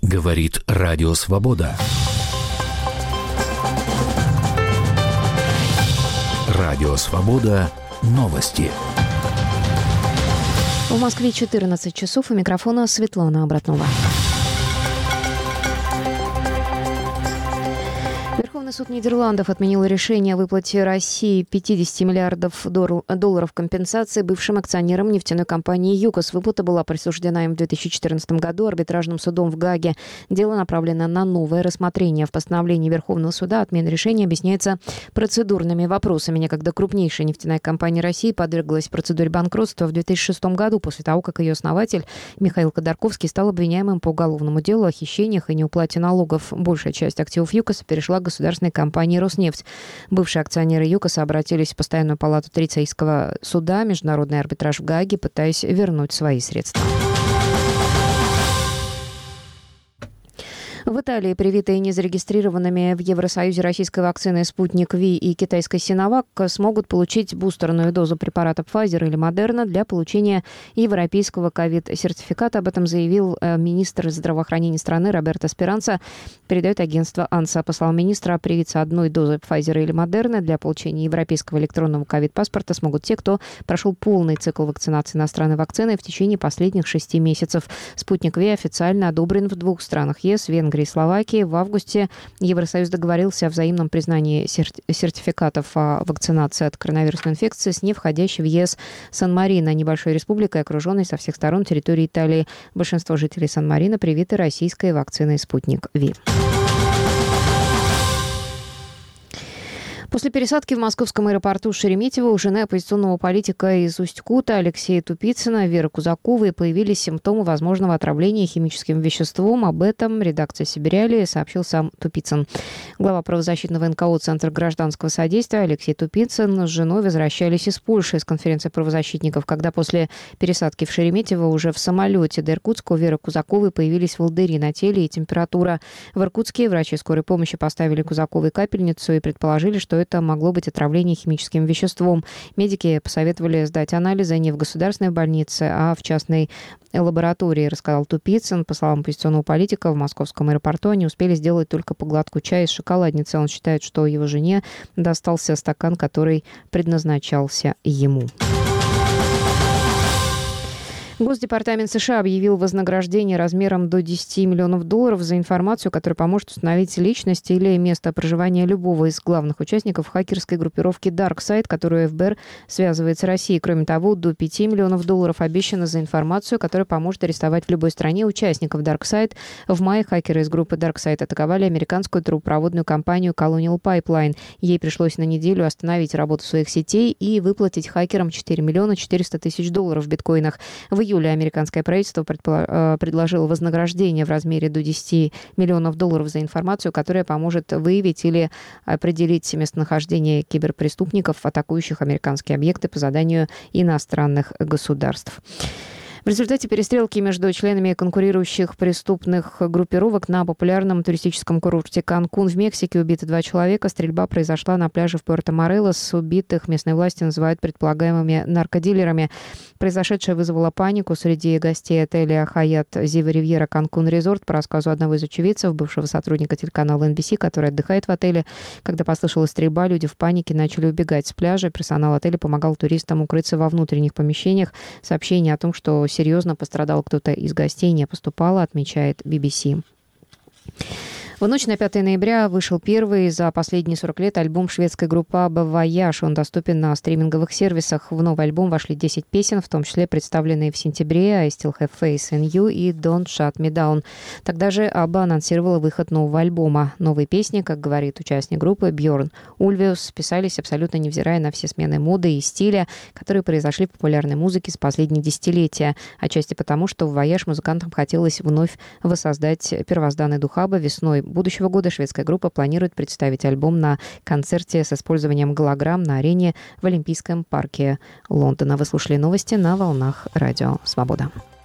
Говорит Радио Свобода. Радио Свобода. Новости. В Москве 14 часов. У микрофона Светлана Обратнова. Верховный суд Нидерландов отменил решение о выплате России 50 миллиардов долларов компенсации бывшим акционерам нефтяной компании «ЮКОС». Выплата была присуждена им в 2014 году арбитражным судом в Гааге. Дело направлено на новое рассмотрение. В постановлении Верховного суда отмена решения объясняется процедурными вопросами. Некогда крупнейшая нефтяная компания России подверглась процедуре банкротства в 2006 году после того, как ее основатель Михаил Ходорковский стал обвиняемым по уголовному делу о хищениях и неуплате налогов. Большая часть активов «ЮКОСа» перешла к государственной компании «Роснефть». Бывшие акционеры «ЮКОСа» обратились в Постоянную палату Трицейского суда, международный арбитраж в Гааге, пытаясь вернуть свои средства. В Италии привитые незарегистрированными в Евросоюзе российской вакциной «Спутник Ви» и китайской «Синовак» смогут получить бустерную дозу препаратов Pfizer или Moderna для получения европейского ковид-сертификата. Об этом заявил министр здравоохранения страны Роберто Спиранца. Передает агентство АНСА. По словам министра, привиться одной дозой Pfizer или Moderna для получения европейского электронного ковид-паспорта смогут те, кто прошел полный цикл вакцинации иностранной вакциной в течение последних 6 месяцев. «Спутник Ви» официально одобрен в 2 странах ЕС – Венгрии и Словакии. В августе Евросоюз договорился о взаимном признании сертификатов о вакцинации от коронавирусной инфекции с не входящей в ЕС Сан-Марино, небольшой республикой, окруженной со всех сторон территории Италии. Большинство жителей Сан-Марино привиты российской вакциной «Спутник Ви». После пересадки в московском аэропорту Шереметьево у жены оппозиционного политика из Усть-Кута Алексея Тупицына Веры Кузаковой появились симптомы возможного отравления химическим веществом. Об этом редакция «Сибиряли» сообщил сам Тупицын. Глава правозащитного НКО «Центр гражданского содействия» Алексей Тупицын с женой возвращались из Польши с конференции правозащитников, когда после пересадки в Шереметьево уже в самолете до Иркутска у Веры Кузаковой появились волдыри на теле и температура. В Иркутске врачи скорой помощи поставили Кузаковой капельницу и предположили, что это могло быть отравление химическим веществом. Медики посоветовали сдать анализы не в государственной больнице, а в частной лаборатории, рассказал Тупицын. По словам оппозиционного политика, в московском аэропорту они успели сделать только по глотку чая из шоколадницы. Он считает, что его жене достался стакан, который предназначался ему. Госдепартамент США объявил вознаграждение размером до $10 миллионов за информацию, которая поможет установить личность или место проживания любого из главных участников хакерской группировки DarkSide, которую ФБР связывает с Россией. Кроме того, до $5 миллионов обещано за информацию, которая поможет арестовать в любой стране участников DarkSide. В мае хакеры из группы DarkSide атаковали американскую трубопроводную компанию Colonial Pipeline. Ей пришлось на неделю остановить работу своих сетей и выплатить хакерам $4 400 000 в биткоинах. В июле американское правительство предложило вознаграждение в размере до $10 миллионов за информацию, которая поможет выявить или определить местонахождение киберпреступников, атакующих американские объекты по заданию иностранных государств. В результате перестрелки между членами конкурирующих преступных группировок на популярном туристическом курорте Канкун в Мексике убиты 2 человека. Стрельба произошла на пляже в Пуэрто-Морелос. Убитых местные власти называют предполагаемыми наркодилерами. Произошедшее вызвало панику среди гостей отеля «Хаят Зива Ривьера Канкун Резорт». По рассказу одного из очевидцев, бывшего сотрудника телеканала NBC, который отдыхает в отеле, когда послышалась стрельба, люди в панике начали убегать с пляжа. Персонал отеля помогал туристам укрыться во внутренних помещениях. Сообщение о том, что серьезно пострадал кто-то из гостей, не поступало, отмечает BBC. В ночь на 5 ноября вышел первый за последние 40 лет альбом шведской группы ABBA «Voyage». Он доступен на стриминговых сервисах. В новый альбом вошли 10 песен, в том числе представленные в сентябре «I Still Have Faith in You» и «Don't Shut Me Down». Тогда же ABBA анонсировала выход нового альбома. Новые песни, как говорит участник группы Бьорн Ульвиус, писались абсолютно невзирая на все смены моды и стиля, которые произошли в популярной музыке с последние десятилетия. Отчасти потому, что в «Voyage» музыкантам хотелось вновь воссоздать первозданный дух ABBA. Весной будущего года шведская группа планирует представить альбом на концерте с использованием голограмм на арене в Олимпийском парке Лондона. Вы слушали новости на волнах Радио Свобода.